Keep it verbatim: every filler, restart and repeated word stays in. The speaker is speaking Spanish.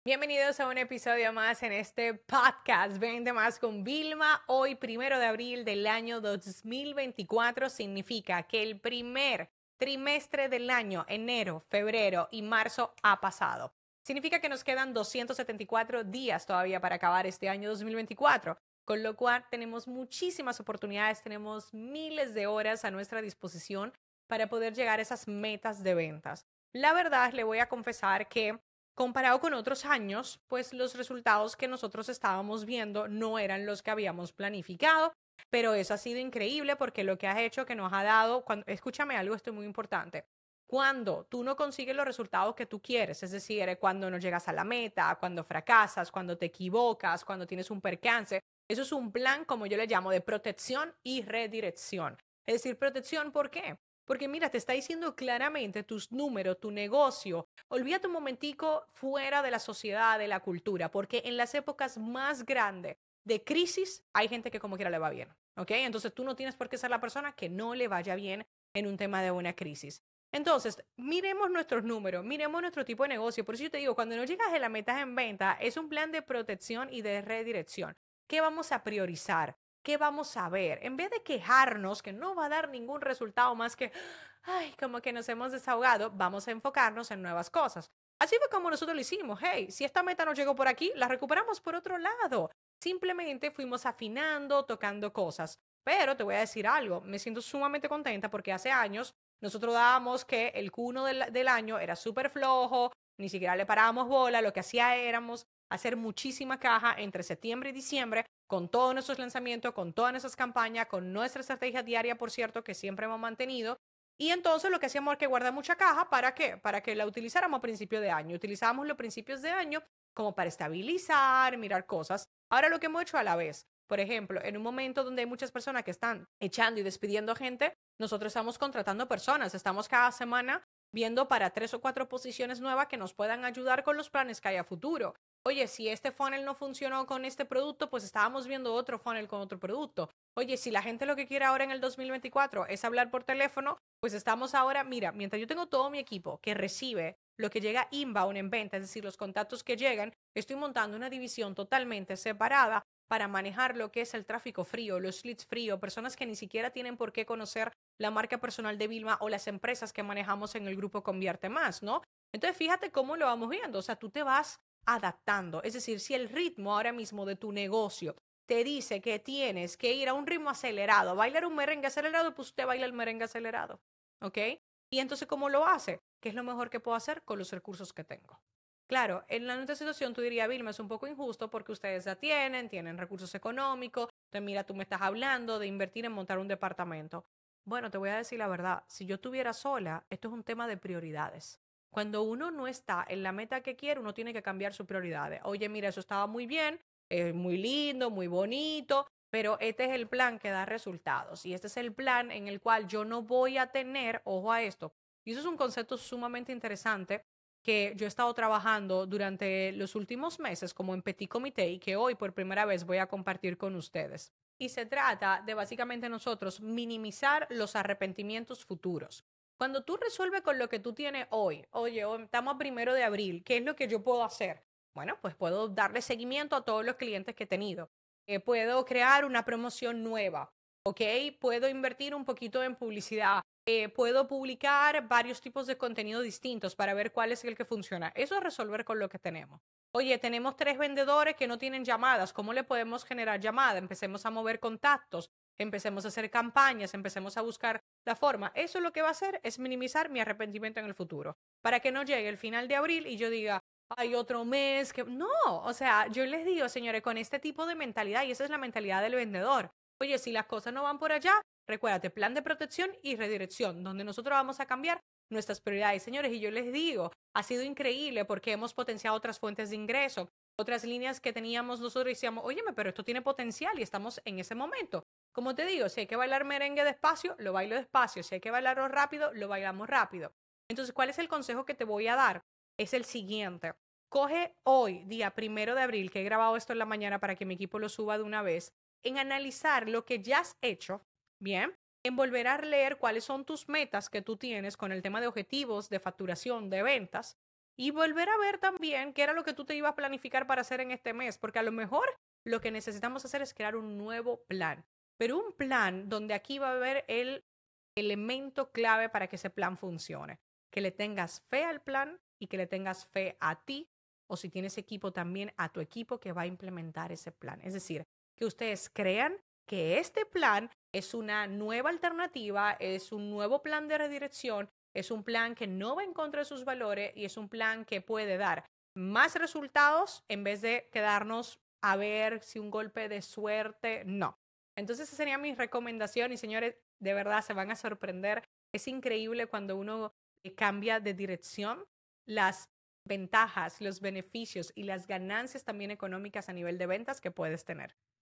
Bienvenidos a un episodio más en este podcast Vende Más con Vilma. Hoy, primero de abril del año dos mil veinticuatro, significa que el primer trimestre del año, enero, febrero y marzo, ha pasado. Significa que nos quedan doscientos setenta y cuatro días todavía para acabar este año dos mil veinticuatro, con lo cual tenemos muchísimas oportunidades, tenemos miles de horas a nuestra disposición para poder llegar a esas metas de ventas. La verdad, le voy a confesar que comparado con otros años, pues los resultados que nosotros estábamos viendo no eran los que habíamos planificado, pero eso ha sido increíble porque lo que has hecho que nos ha dado, cuando, escúchame algo, esto es muy importante. Cuando tú no consigues los resultados que tú quieres, es decir, cuando no llegas a la meta, cuando fracasas, cuando te equivocas, cuando tienes un percance, eso es un plan, como yo le llamo, de protección y redirección. Es decir, protección, ¿por qué? Porque mira, te está diciendo claramente tus números, tu negocio. Olvídate un momentico fuera de la sociedad, de la cultura, porque en las épocas más grandes de crisis hay gente que como quiera le va bien, ¿ok? Entonces tú no tienes por qué ser la persona que no le vaya bien en un tema de una crisis. Entonces, miremos nuestros números, miremos nuestro tipo de negocio. Por eso yo te digo, cuando no llegas a la meta en venta, es un plan de protección y de redirección. ¿Qué vamos a priorizar? ¿Qué vamos a ver? En vez de quejarnos, que no va a dar ningún resultado más que, ay, como que nos hemos desahogado, vamos a enfocarnos en nuevas cosas. Así fue como nosotros lo hicimos. Hey, si esta meta no llegó por aquí, la recuperamos por otro lado. Simplemente fuimos afinando, tocando cosas. Pero te voy a decir algo, me siento sumamente contenta porque hace años nosotros dábamos que el Q uno del, del año era súper flojo, ni siquiera le parábamos bola, lo que hacía éramos hacer muchísima caja entre septiembre y diciembre con todos nuestros lanzamientos, con todas nuestras campañas, con nuestra estrategia diaria, por cierto, que siempre hemos mantenido. Y entonces lo que hacíamos es que guardar mucha caja, ¿para qué? Para que la utilizáramos a principios de año. Utilizábamos los principios de año como para estabilizar, mirar cosas. Ahora lo que hemos hecho a la vez, por ejemplo, en un momento donde hay muchas personas que están echando y despidiendo gente, nosotros estamos contratando personas, estamos cada semana viendo para tres o cuatro posiciones nuevas que nos puedan ayudar con los planes que hay a futuro. Oye, si este funnel no funcionó con este producto, pues estábamos viendo otro funnel con otro producto. Oye, si la gente lo que quiere ahora en el dos mil veinticuatro es hablar por teléfono, pues estamos ahora, mira, mientras yo tengo todo mi equipo que recibe lo que llega inbound en venta, es decir, los contactos que llegan, estoy montando una división totalmente separada para manejar lo que es el tráfico frío, los leads fríos, personas que ni siquiera tienen por qué conocer la marca personal de Vilma o las empresas que manejamos en el grupo Convierte Más, ¿no? Entonces, fíjate cómo lo vamos viendo. O sea, tú te vas adaptando. Es decir, si el ritmo ahora mismo de tu negocio te dice que tienes que ir a un ritmo acelerado, bailar un merengue acelerado, pues usted baila el merengue acelerado, ¿ok? Y entonces, ¿cómo lo hace? ¿Qué es lo mejor que puedo hacer con los recursos que tengo? Claro, en la otra situación tú dirías, Vilma, es un poco injusto porque ustedes ya tienen, tienen recursos económicos, entonces mira, tú me estás hablando de invertir en montar un departamento. Bueno, te voy a decir la verdad, si yo estuviera sola, esto es un tema de prioridades. Cuando uno no está en la meta que quiere, uno tiene que cambiar sus prioridades. Oye, mira, eso estaba muy bien, es muy lindo, muy bonito, pero este es el plan que da resultados y este es el plan en el cual yo no voy a tener, ojo a esto, y eso es un concepto sumamente interesante que yo he estado trabajando durante los últimos meses como en Petit Comité y que hoy por primera vez voy a compartir con ustedes. Y se trata de básicamente nosotros minimizar los arrepentimientos futuros. Cuando tú resuelves con lo que tú tienes hoy, oye, hoy estamos a primero de abril, ¿qué es lo que yo puedo hacer? Bueno, pues puedo darle seguimiento a todos los clientes que he tenido. Eh, puedo crear una promoción nueva, ¿ok? Puedo invertir un poquito en publicidad. Eh, puedo publicar varios tipos de contenido distintos para ver cuál es el que funciona. Eso es resolver con lo que tenemos. Oye, tenemos tres vendedores que no tienen llamadas. ¿Cómo le podemos generar llamada? Empecemos a mover contactos, empecemos a hacer campañas, empecemos a buscar la forma. Eso lo que va a hacer es minimizar mi arrepentimiento en el futuro. Para que no llegue el final de abril y yo diga, hay otro mes que... No, o sea, yo les digo, señores, con este tipo de mentalidad, y esa es la mentalidad del vendedor. Oye, si las cosas no van por allá, recuérdate, plan de protección y redirección, donde nosotros vamos a cambiar nuestras prioridades, señores. Y yo les digo, ha sido increíble porque hemos potenciado otras fuentes de ingreso, otras líneas que teníamos nosotros y decíamos, óyeme, pero esto tiene potencial y estamos en ese momento. Como te digo, si hay que bailar merengue despacio, lo bailo despacio. Si hay que bailarlo rápido, lo bailamos rápido. Entonces, ¿cuál es el consejo que te voy a dar? Es el siguiente. Coge hoy, día primero de abril, que he grabado esto en la mañana para que mi equipo lo suba de una vez, en analizar lo que ya has hecho, bien, en volver a leer cuáles son tus metas que tú tienes con el tema de objetivos, de facturación, de ventas, y volver a ver también qué era lo que tú te ibas a planificar para hacer en este mes, porque a lo mejor lo que necesitamos hacer es crear un nuevo plan, pero un plan donde aquí va a haber el elemento clave para que ese plan funcione, que le tengas fe al plan y que le tengas fe a ti, o si tienes equipo también a tu equipo que va a implementar ese plan. Es decir, que ustedes crean que este plan es una nueva alternativa, es un nuevo plan de redirección, es un plan que no va en contra de sus valores y es un plan que puede dar más resultados en vez de quedarnos a ver si un golpe de suerte, no. Entonces esa sería mi recomendación y señores, de verdad se van a sorprender. Es increíble cuando uno cambia de dirección, las ventajas, los beneficios y las ganancias también económicas a nivel de ventas que puedes tener.